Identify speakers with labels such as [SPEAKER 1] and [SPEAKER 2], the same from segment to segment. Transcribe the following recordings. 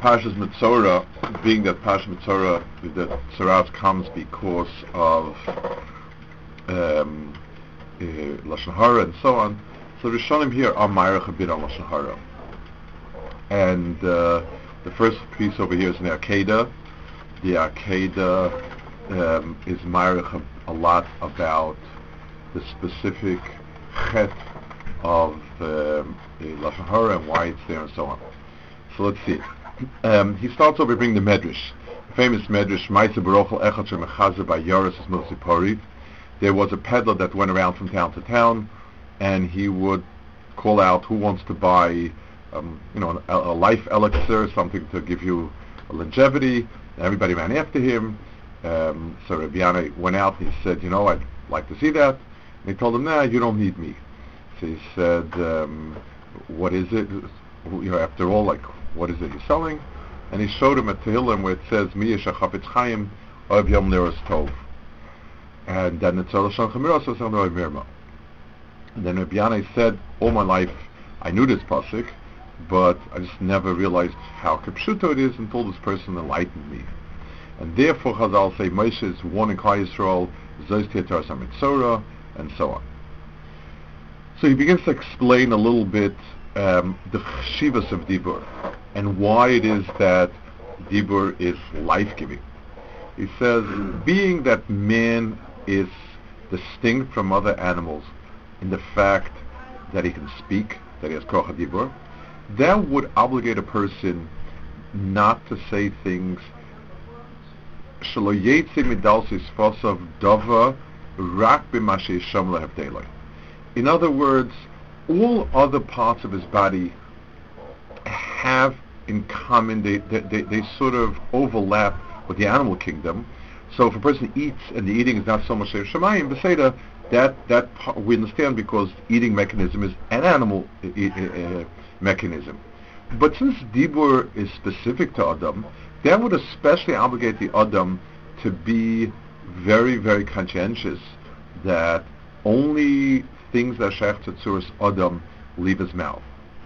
[SPEAKER 1] Parshas Metzora, being that Parshas Metzora, that Tzaras comes because of Lashon Hara and so on. So Rishonim here are Ma'arech a bit on Lashon Hara. And the first piece over here is an Akeda. The Akeda is Ma'arech a lot about the specific chet of Lashon Hara and why it's there and so on. So let's see. He starts over bringing the Medrash. The famous Medrash, Maisa Barochel Echad Shemechazer by Yoris Milsipori. There was a peddler that went around from town to town, and he would call out who wants to buy a life elixir, something to give you a longevity. Everybody ran after him. So Rabbi Yana went out and he said, I'd like to see that. And he told him, nah, you don't need me. So he said, what is it? After all, what is it you're selling? And he showed him a Tehillim where it says, Mi Yesha Chafetz Chaim Ohev Yom Liras Tov. And then it's Lashon Chamira, so it's Ohev Mirma. And then Rabbi Yana said, all my life I knew this pasuk, but I just never realized how kipshuto it is until this person enlightened me. And therefore Chazal say Moshe is warning Klal Yisrael, Zos Tiyeh Toras HaMetzora, and so on. So he begins to explain a little bit the chshivas of Dibur and why it is that Dibur is life-giving. He says, being that man is distinct from other animals in the fact that he can speak, that he has koach Dibur, that would obligate a person not to say things shelo yetze midal sisfosav dava rak b'ma she'yisham lehavdeloi. In other words, all other parts of his body have in common, they sort of overlap with the animal kingdom. So if a person eats and the eating is not so much Shemayim, Beseda, that we understand because eating mechanism is an animal mechanism. But since Dibur is specific to Adam, that would especially obligate the Adam to be very, very conscientious that only things that shech to tzuras Adam leave his mouth.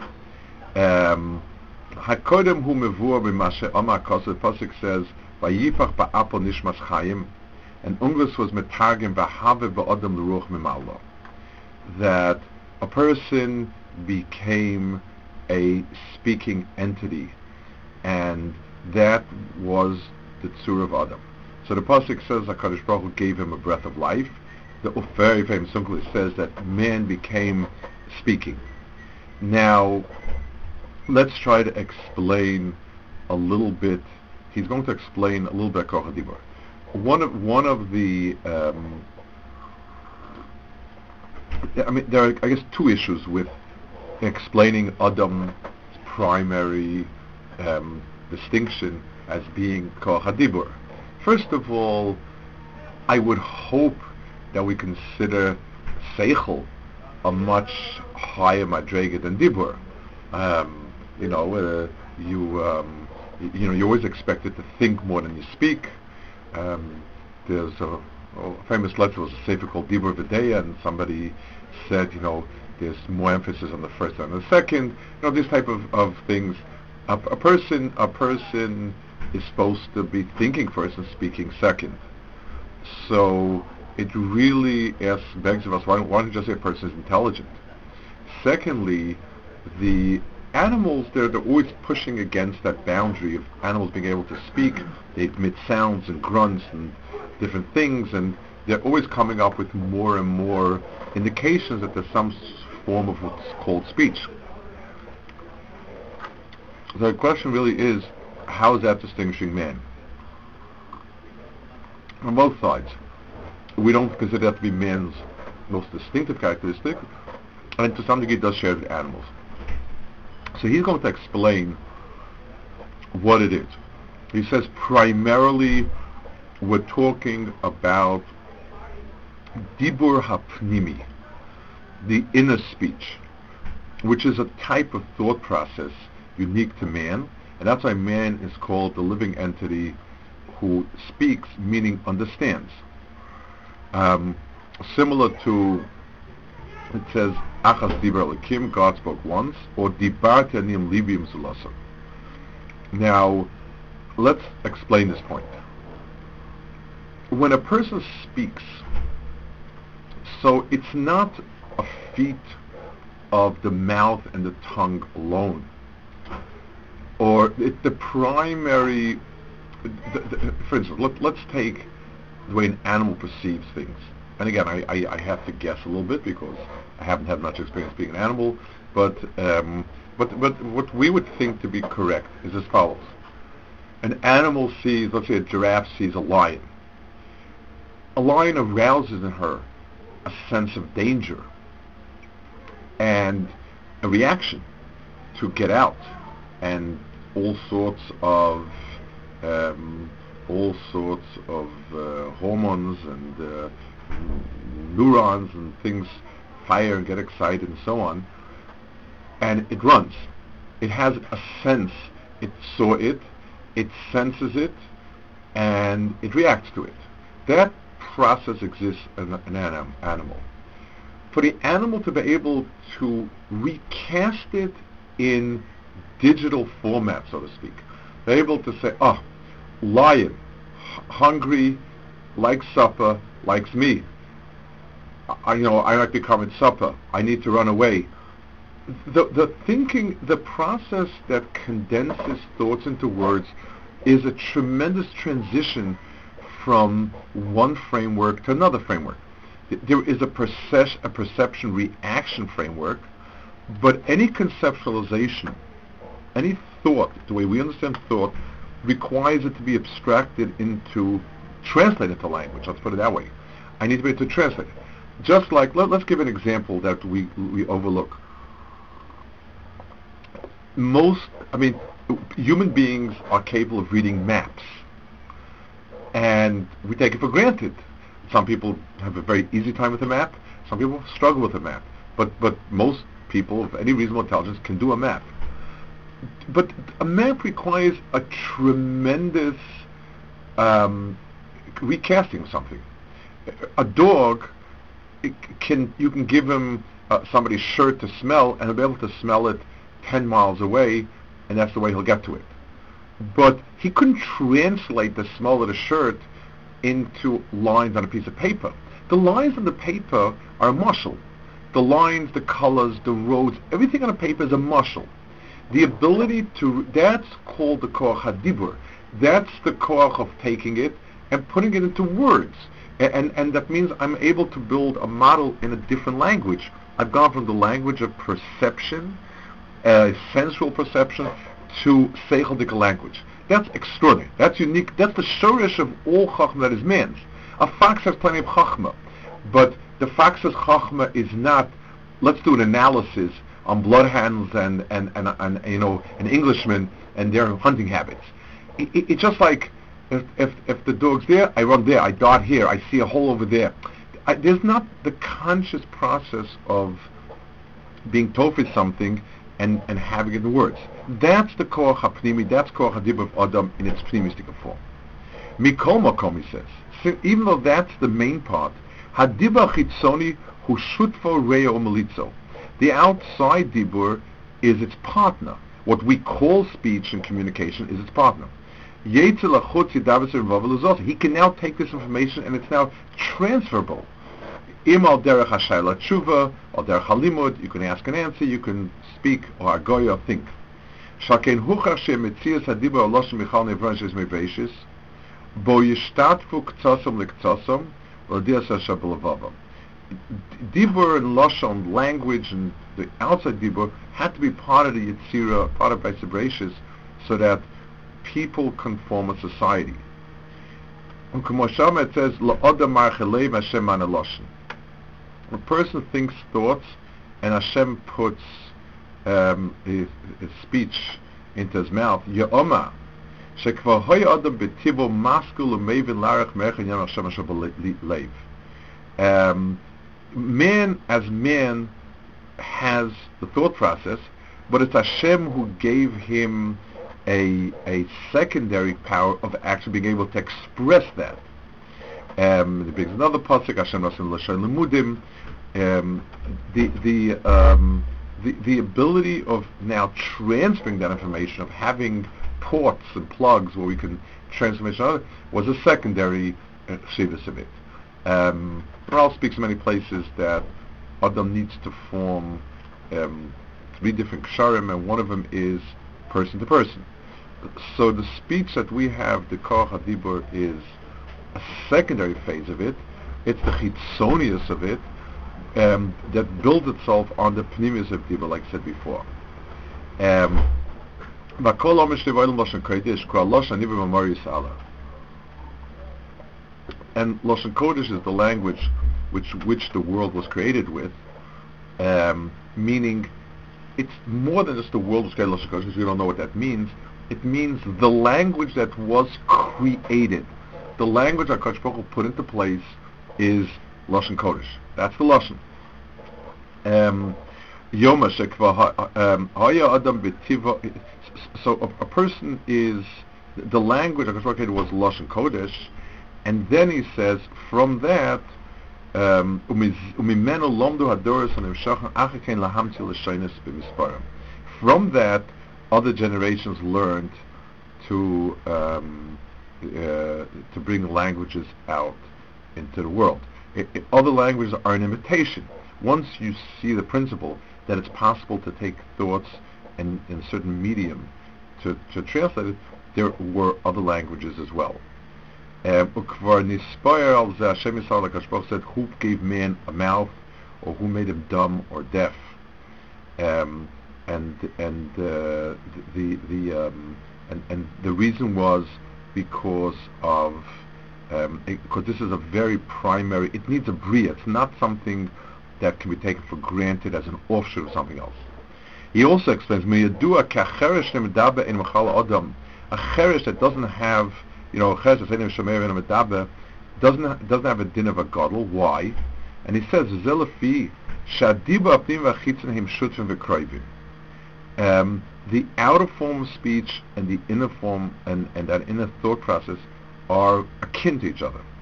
[SPEAKER 1] Hakodem hu mevur b'mashe Amar Kosev. Pasuk says, "Vayifach ba'apo nishmas chayim," and Ungus was metargim v'have ba'adam l'ruach mimalo. That a person became a speaking entity, and that was the tzur of Adam. So the pasuk says HaKadosh Baruch Hu gave him a breath of life. The very famous Ungus says that man became speaking. Now, let's try to explain a little bit. He's going to explain a little bit Koach Dibur. One of the there are, I guess, two issues with explaining Adam's primary distinction as being Koach Dibur. First of all, I would hope that we consider Seichel a much higher madrega than Dibur. You're always expected to think more than you speak. There's a famous letter, was a sefer called Dibur V'Deya, and somebody said, there's more emphasis on the first than the second. This type of things. A person is supposed to be thinking first and speaking second. So it really begs of us, why don't you just say a person is intelligent? Secondly, the animals, they're always pushing against that boundary of animals being able to speak. They emit sounds and grunts and different things, and they're always coming up with more and more indications that there's some form of what's called speech. So the question really is, how is that distinguishing man? On both sides. We don't consider that to be man's most distinctive characteristic, and to some degree it does share with animals. So he's going to explain what it is. He says primarily we're talking about Dibur HaPnimi, the inner speech, which is a type of thought process unique to man, and that's why man is called the living entity who speaks, meaning understands. Similar to, it says, Achas Dibar Elokim, God spoke once, or Dibarti Anim Libim Zulasam. Now, let's explain this point. When a person speaks, so it's not a feat of the mouth and the tongue alone, or the primary. For instance, let's take the way an animal perceives things. And again, I have to guess a little bit because I haven't had much experience being an animal. But what we would think to be correct is as follows: an animal sees, let's say, a giraffe sees a lion. A lion arouses in her a sense of danger and a reaction to get out, and all sorts of hormones and neurons and things fire and get excited and so on, and it runs. It has a sense. It saw it, it senses it, and it reacts to it. That process exists in an animal. For the animal to be able to recast it in digital format, so to speak, they're able to say, oh, lion, hungry, likes supper, likes me. I might be coming supper. I need to run away. The thinking, the process that condenses thoughts into words is a tremendous transition from one framework to another framework. There is a perception reaction framework, but any conceptualization, any thought, the way we understand thought, requires it to be abstracted into, translated to language. Let's put it that way. I need to be able to translate it. Just like, let's give an example that we overlook. Human beings are capable of reading maps, and we take it for granted. Some people have a very easy time with a map. Some people struggle with a map. But most people of any reasonable intelligence can do a map. But a map requires a tremendous recasting of something. A dog, you can give him somebody's shirt to smell, and he'll be able to smell it 10 miles away, and that's the way he'll get to it. But he couldn't translate the smell of the shirt into lines on a piece of paper. The lines on the paper are a mushal. The lines, the colors, the roads, everything on a paper is a mushal. The ability to, that's called the koach hadibur. That's the koach of taking it and putting it into words. And that means I'm able to build a model in a different language. I've gone from the language of perception, sensual perception, to seichel language. That's extraordinary. That's unique. That's the shorish of all chachma that is man's. A fox has plenty of chachma, but the fox's chachma is not, let's do an analysis on bloodhounds and an Englishman and their hunting habits. It's just like if the dog's there, I run there, I dart here, I see a hole over there. There's not the conscious process of being told for something and having it in words. That's the koach hapnimi, that's koach hadibur of Adam in its pnimistic form. Mikol makom, he says, so even though that's the main part, hadibur chitzoni hu shutfo reo melitzo. The outside dibur is its partner. What we call speech and communication is its partner. He can now take this information and it's now transferable. Im al derech hashayla tshuva, al derech halimud, you can ask and answer, you can speak or agoy or think. Shaken huchach she'metzias hadibur aloshim michal nevranches mebeishis, bo yishtatfu k'tzosom l'k'tzosom, l'dias hashabalavavam. Dibur and lashon, language, and the outside dibur had to be part of the yitzira, part of Beis, so that people can form a society. And it says, a person thinks thoughts, and Hashem puts his speech into his mouth. Ye'oma, shekvar hoya adam betivo maskul u'mevin larach merchen yam Hashem asher b'leiv. Man as man has the thought process, but it's Hashem who gave him a secondary power of actually being able to express that. There brings another pasuk, Hashem nasan l'shay lemudim. The ability of now transferring that information, of having ports and plugs where we can transfer information was a secondary chivas of it. Rav speaks in many places that Adam needs to form 3 different ksharim, and one of them is person to person. So the speech that we have, the koach hadibur, is a secondary phase of it. It's the chitzonius of it that builds itself on the pnimius of dibur, like I said before. And Lashon Kodesh is the language which the world was created with, meaning it's more than just the world was created Lashon Kodesh, because we don't know what that means. It means the language that was created. The language that Kodesh Baruch Hu put into place is Lashon Kodesh. That's the Lashon. So a person is, the language that Kodesh Baruch Hu created was Lashon Kodesh, and then he says, from that, from that, other generations learned to bring languages out into the world. Other languages are an imitation. Once you see the principle that it's possible to take thoughts and in a certain medium to translate it, there were other languages as well. Hashem said, who gave man a mouth, or who made him dumb or deaf? And the reason was because of because this is a very primary. It needs a bria. It's not something that can be taken for granted as an offshoot of something else. He also explains, a cheresh that doesn't have, doesn't have a din of a gadol. Why? And he says, the outer form of speech and the inner form and that inner thought process are akin to each other.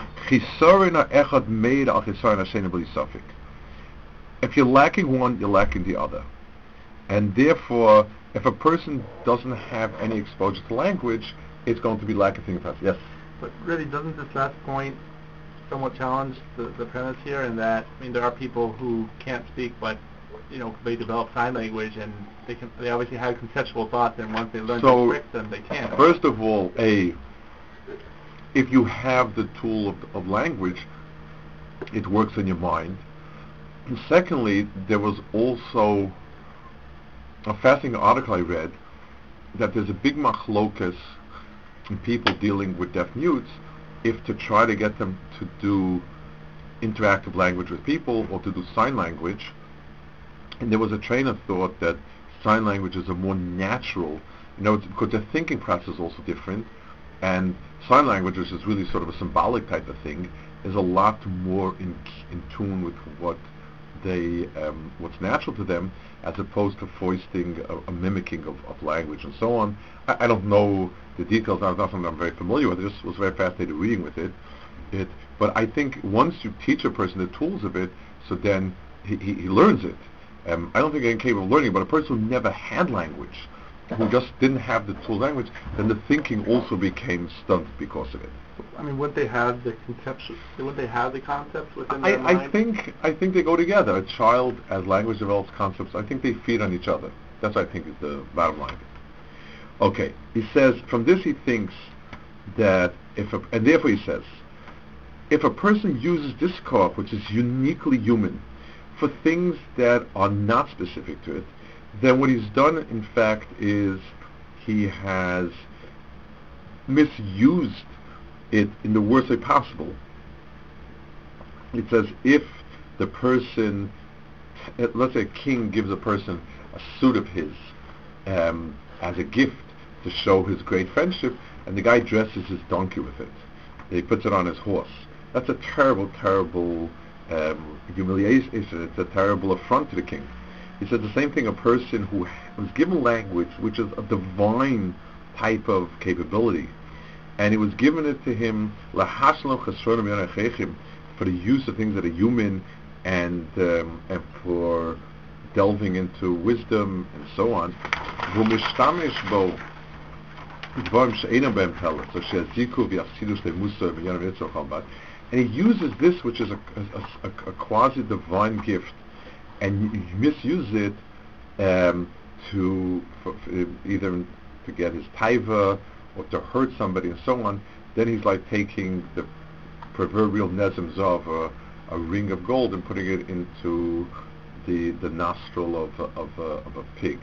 [SPEAKER 1] If you're lacking one, you're lacking the other. And therefore, if a person doesn't have any exposure to language, it's going to be lacking things. Yes?
[SPEAKER 2] But really, doesn't this last point somewhat challenge the premise here, in that, there are people who can't speak, but they develop sign language, and they obviously have conceptual thoughts, and once they learn to express them, they can.
[SPEAKER 1] First of all, if you have the tool of language, it works in your mind. And secondly, there was also a fascinating article I read that there's a big machlokas in people dealing with deaf mutes, if to try to get them to do interactive language with people or to do sign language. And there was a train of thought that sign language is a more natural, because their thinking process is also different, and sign language, which is really sort of a symbolic type of thing, is a lot more in tune with what what's natural to them, as opposed to foisting a mimicking of language and so on. I don't know the details. It's not something I'm very familiar with. I just was very fascinated reading with it. But I think once you teach a person the tools of it, so then he learns it. I don't think I'm capable of learning, but a person who never had language, who just didn't have the tool language, then the thinking also became stunted because of it.
[SPEAKER 2] Wouldn't they have the conception? Wouldn't they have the concepts within their mind?
[SPEAKER 1] I think they go together. A child, as language develops concepts, I think they feed on each other. That's what I think is the bottom line. Okay, he says, from this he thinks that and therefore he says, if a person uses this koach, which is uniquely human, for things that are not specific to it, then what he's done, in fact, is he has misused it in the worst way possible. It says, if the person, let's say a king gives a person a suit of his as a gift to show his great friendship, and the guy dresses his donkey with it. He puts it on his horse. That's a terrible, terrible humiliation. It's a terrible affront to the king. He said the same thing, a person who was given language, which is a divine type of capability, and it was given it to him for the use of things that are human, and for delving into wisdom and so on. Dvarim she'einam be'em pella, so she'aziku v'yachsidus le'musa v'yanam yitzor chalbad. And he uses this, which is a quasi-divine gift, and he misuses it for either to get his taiva or to hurt somebody and so on. Then he's like taking the proverbial nezem zav, a ring of gold, and putting it into the nostril of a pig.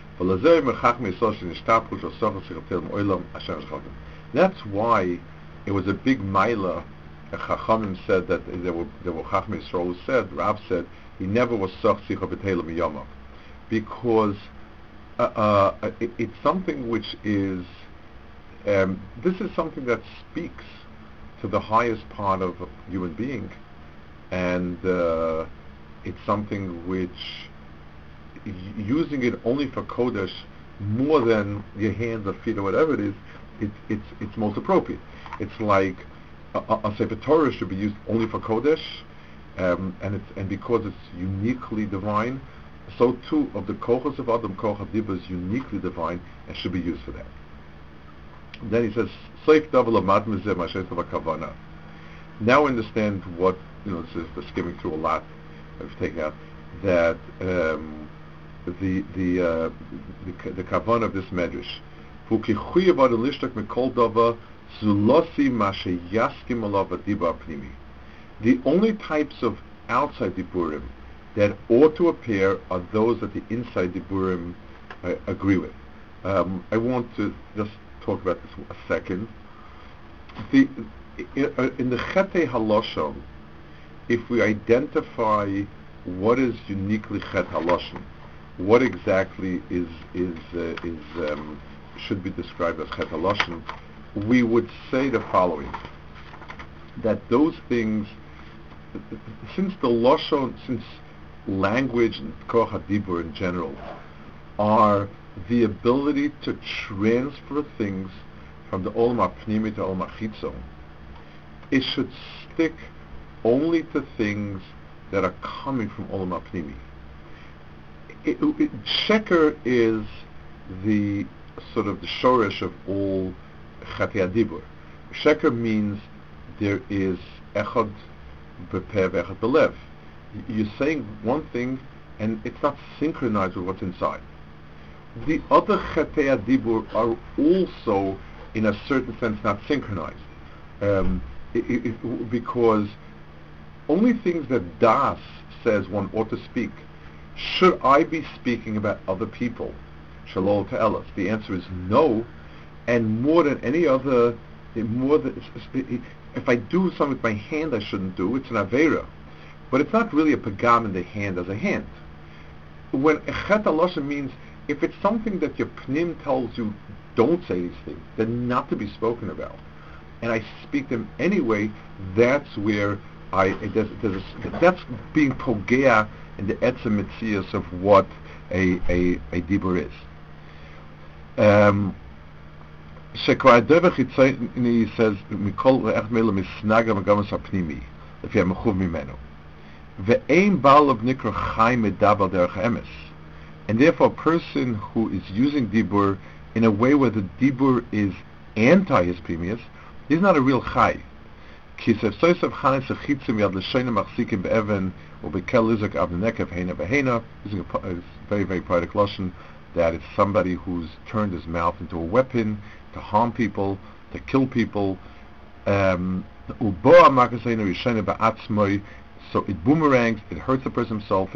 [SPEAKER 1] That's why it was a big maila. Chachamim said that there were Chachmei Yisrael who said, Rav said, he never was soch sicha b'teila miyama, because it's something which is this is something that speaks to the highest part of a human being, and it's something which using it only for kodesh more than your hands or feet or whatever it is, it's most appropriate. It's like a Sefer Torah should be used only for kodesh, and because it's uniquely divine, so too of the kochos of Adam, koch hadibah is uniquely divine and should be used for that. Then he says, "Seif davar lamad mizeh ma'aseh tov hakavana." Now understand what, this is we're skimming through a lot. I've taken out that the kavanah of this medrash. V'kichuyev ad lishtak mikol davar zulosi mashe yaskim alav adiba pnimi. The only types of outside diburim that ought to appear are those that the inside diburim agree with. I want to just talk about this a second. In the Chetei Haloshon, if we identify what is uniquely Chet Haloshon, what exactly should be described as Chet Haloshon, we would say the following: that those things, since language and Koch HaDibur in general are the ability to transfer things from the Olam HaPnimi to Olam HaChitzon, it should stick only to things that are coming from Olam HaPnimi. Sheker is the sort of the shoresh of all Chetei HaDibur. Sheker means there is echad b'peh v'echad b'lev. You're saying one thing and it's not synchronized with what's inside. The other Chetei HaDibur are also, in a certain sense, not synchronized. Because only things that Das says one ought to speak. Should I be speaking about other people? Shalol Ta'elas. The answer is no, and more than any other, if I do something with my hand I shouldn't do, it's an Aveira. But it's not really a pagam in the hand as a hand. When Echet HaLoshen means, if it's something that your pnim tells you don't say these things, they're not to be spoken about, and I speak them anyway, that's where that's being pogea in the etzem mitzias of what a dibur is. He says, "Mikol re'ech mele misnaga megamas hapnimi, lefi hamechuv mimenu, ve'ein ba'al nikra chai medaber derech emes." And therefore, a person who is using dibur in a way where the dibur is anti his pnimius, he's not a real chai. Using a very, very poetic lashon, that it's somebody who's turned his mouth into a weapon to harm people, to kill people. So it boomerangs, it hurts the person himself,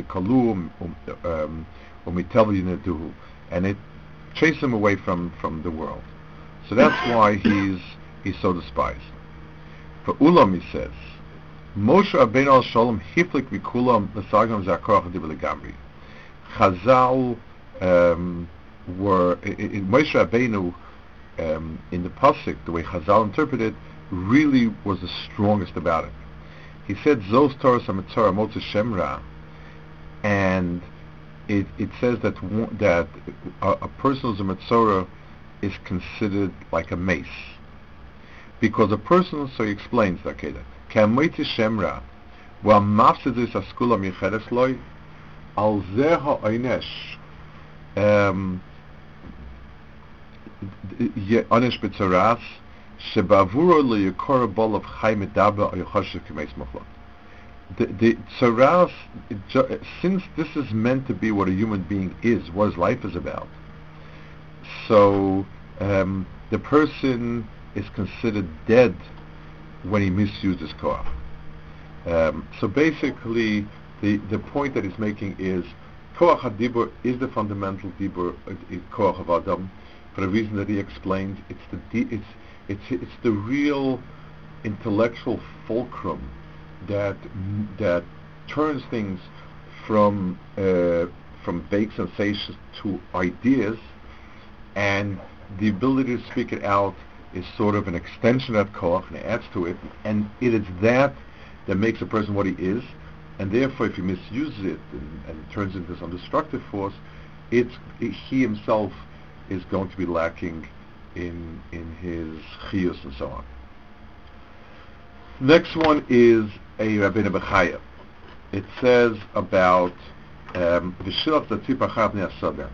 [SPEAKER 1] and it chases him away from the world. So that's why he's so despised. For Ulam, he says, Moshe Rabbeinu al Shalom hiflik mikulam l'sagam zakorach hadibur legamri. Chazal were in Moshe Rabbeinu in the pasuk, the way Chazal interpreted, really was the strongest about it. He said Zos Torah Samitzara Motze Shemra, and it says that a person who's a Mitzorah is considered like a mace. Because a person, so he explains that, K'amoitzi Shemra, wa mafsidus askula micheres loy, al zeh ha'onesh, Onish B'tzaras, Shebavuro L'Yikor Bolav Chai Medaba Oychoshev K'meis Mochlok. The tzaras, since this is meant to be what a human being is, what his life is about, so the person is considered dead when he misuses koach. So basically, the point that he's making is koach hadibur is the fundamental dibur koach of Adam, for the reason that he explained. It's the real intellectual fulcrum that turns things from vague sensations to ideas, and the ability to speak it out is sort of an extension of koach and adds to it, and it is that makes a person what he is, and therefore if he misuses it and turns into some destructive force, he himself is going to be lacking in his chiyus and so on. Next one is a Rabbeinu Bechaya. It says about V'shilach Tzipah Chav Bnei Asada.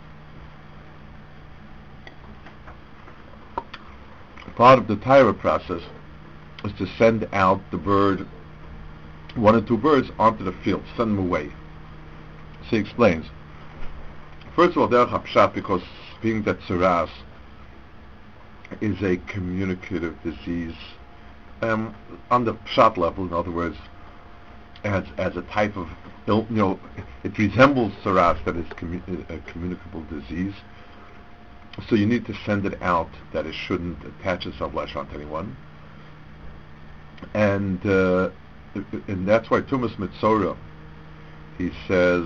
[SPEAKER 1] Part of the Torah process is to send out the bird, one or two birds, onto the field, send them away. So he explains. First of all, Derech HaPshat, because being that tzaras is a communicative disease, on the pshat level, in other words, as a type of, it resembles tzaras, that is a communicable disease. So you need to send it out that it shouldn't attach itself lashon to anyone, and that's why Tumas Mitzora, he says,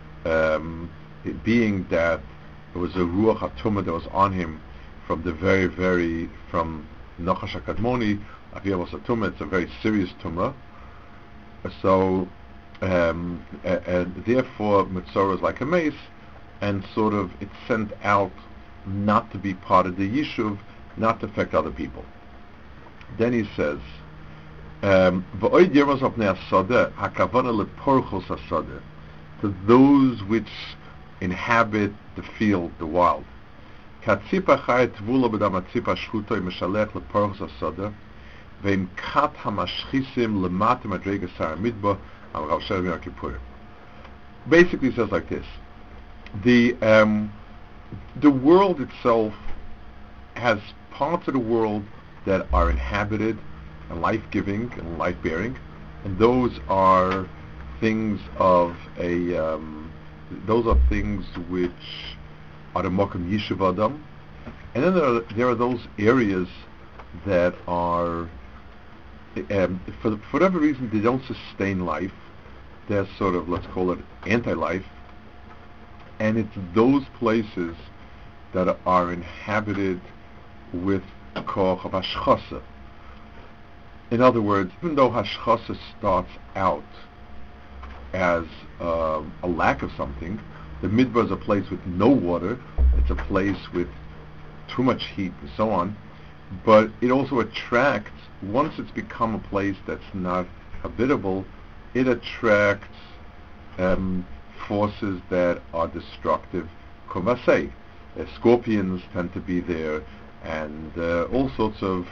[SPEAKER 1] being that it was a ruach hatumah that was on him from from Nachash HaKadmoni. It's a very serious tumah. So, and therefore, Mitzorah is like a mace, and sort of it's sent out not to be part of the yishuv, not to affect other people. Then he says, to those which inhabit the field, the wild. Basically, it says like this: the world itself has parts of the world that are inhabited and life-giving and life-bearing, and those are things which are the Mokum Yishuv Adam, and then there are those areas that are, for whatever reason, they don't sustain life. They're sort of, let's call it, anti-life, and it's those places that are inhabited with koach of hashchasa. In other words, even though hashchasa starts out as a lack of something, the midbar is a place with no water, it's a place with too much heat and so on, but it also attracts, once it's become a place that's not habitable, it attracts forces that are destructive. Kovasei, scorpions tend to be there, and all sorts of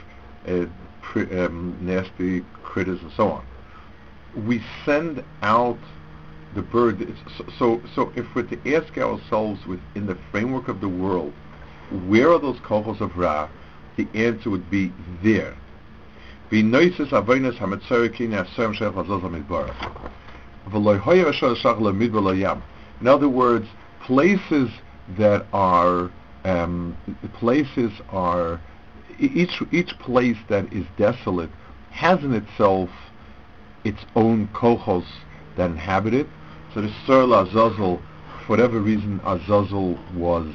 [SPEAKER 1] nasty critters and so on. We send out the bird. So if we're to ask ourselves within the framework of the world, where are those kochos of Ra? The answer would be there. In other words, places that are each place that is desolate has in itself its own kochos that inhabit it. So the Sur Azazel, for whatever reason, Azazel was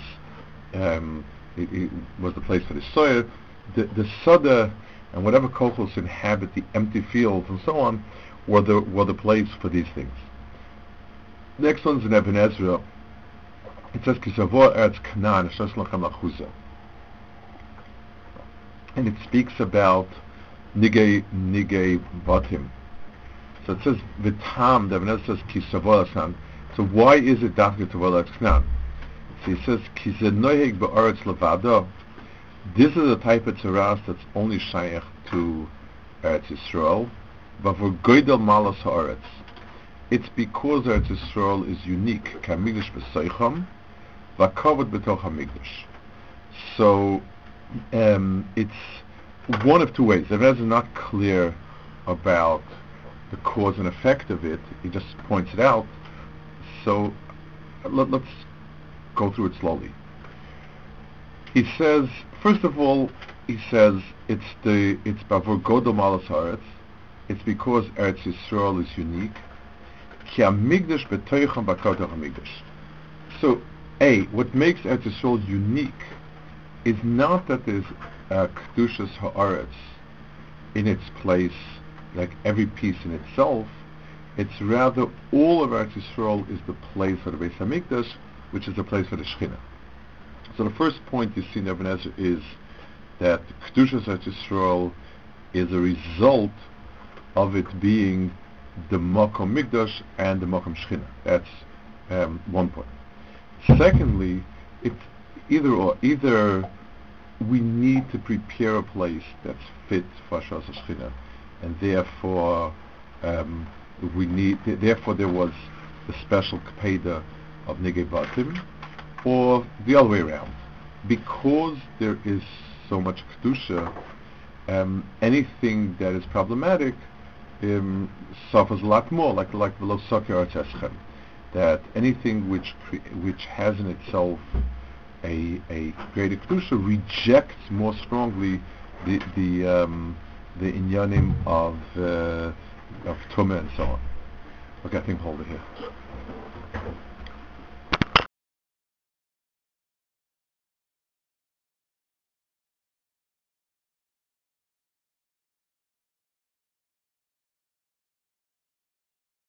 [SPEAKER 1] it was the place for the soil. The Sada and whatever kochos inhabit the empty fields and so on were the place for these things. Next one's in Ibn Ezra. It says Kisavor Eretz Canaan Sheshlachem Achuza, and it speaks about Nigei Batim. So it says Vitam. The Ibn Ezra says Kisavor Asan. So why is it Dafka Tavor Eretz Canaan? It So he says, Ki ze noheg be'aretz levado. This is a type of tzaras that's only shaykh to Eretz Yisrael. V'avur goydel malas ha'aretz. It's because Eretz Yisrael is unique. K'hamigdash b'soicham, v'kavod b'toch hamigdash. So, it's one of two ways. The Rebbe is not clear about the cause and effect of it. He just points it out. So, let's go through it slowly. He says, first of all, he says it's bavur godol malas haaretz. It's because Eretz Yisrael is unique. Ki hamigdash b'toicham v'kavod hamigdash. So, what makes Eretz Yisrael unique is not that there's kedushas haaretz in its place, like every piece in itself. It's rather all of Eretz Yisrael is the place for the Beis Hamikdash, which is the place for the Shechina. So the first point you see in Ibn Ezra is that kedushas Eretz Yisrael is a result of it being the Makom Mikdash and the Makom Shechina. That's one point. Secondly, it's either we need to prepare a place that's fit for Shas Shechina, and therefore therefore there was the special Kpeda of Negei Batim, or the other way around. Because there is so much Kedusha, anything that is problematic suffers a lot more, like V'lo Soker Eschem, that anything which has in itself a greater Kedusha rejects more strongly the inyanim of Tumah and so on. Okay, I think hold it here.